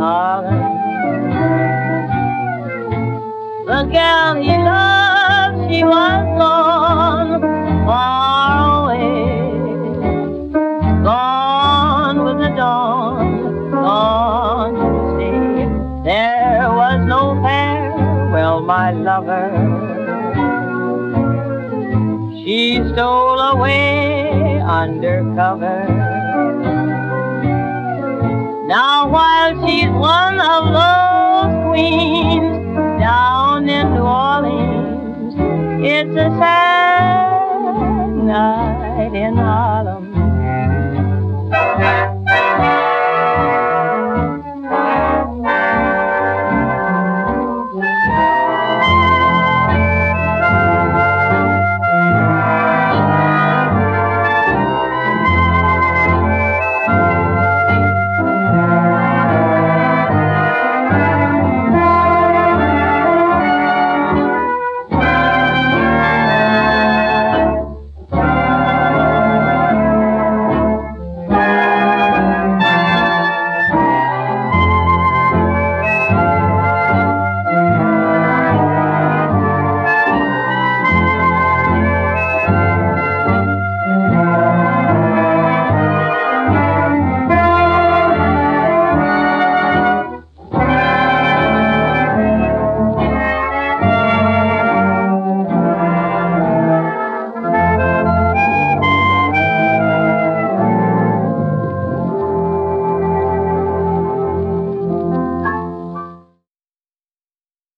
Harlem. The girl he loved, she was gone, far away, gone with the dawn, gone to stay. There was no farewell, my lover. She stole away undercover. Now while she's one of those queens down in New Orleans, it's a sad night in Harlem.